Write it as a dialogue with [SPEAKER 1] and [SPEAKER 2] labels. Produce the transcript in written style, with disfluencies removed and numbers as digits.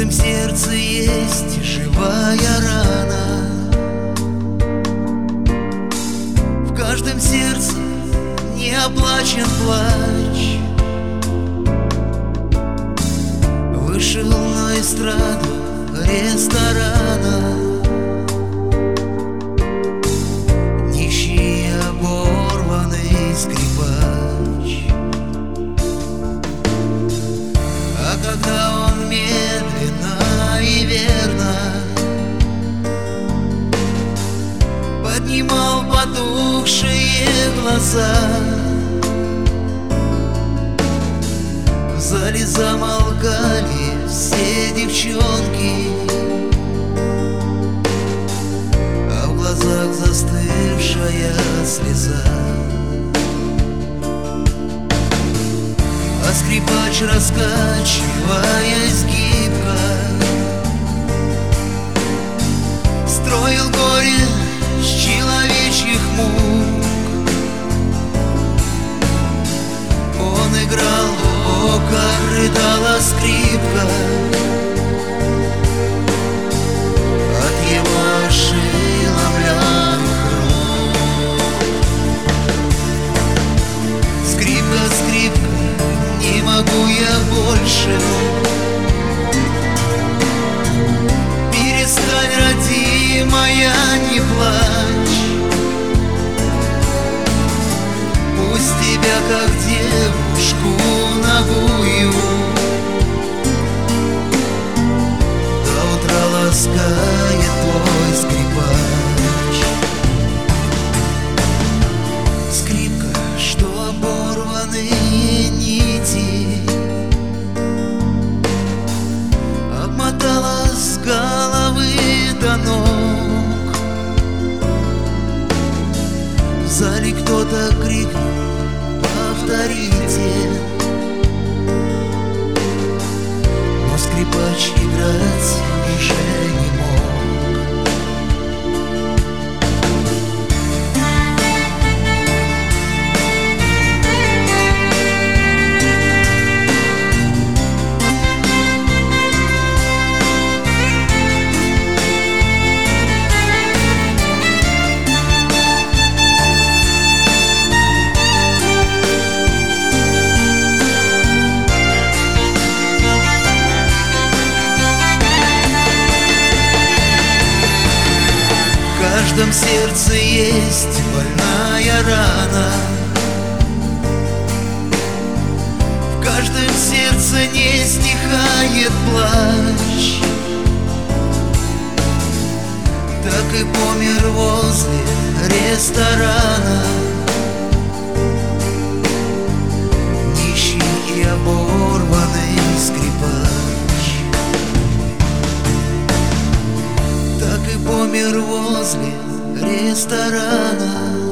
[SPEAKER 1] каждом сердце есть живая рана, в каждом сердце не оплачен плач. Вышел на эстраду ресторана нищий оборванный скрипач. А когда он медленно и верно поднимал потухшие глаза, в зале замолкали все девчонки, а в глазах застывшая слеза. А скрипач, раскачиваясь гибко, строил горе с человечьих мук. Он играл, о, как рыдала скрипка от его ошеломленных рук. Скрипка, скрипка, не могу я больше, перестань, родимая, не плачь. Пусть тебя, как девушку нагую, до утра ласкает твой скрипач. Скрипка, что оборванные нити обмотала с головы до ног. В зале кто-то крикнул: повторите. Но скрипач играть уже не мог. В каждом сердце есть больная рана, в каждом сердце не стихает плач. Так и помер возле ресторана нищий и оборванный скрипач. Так и помер возле ресторана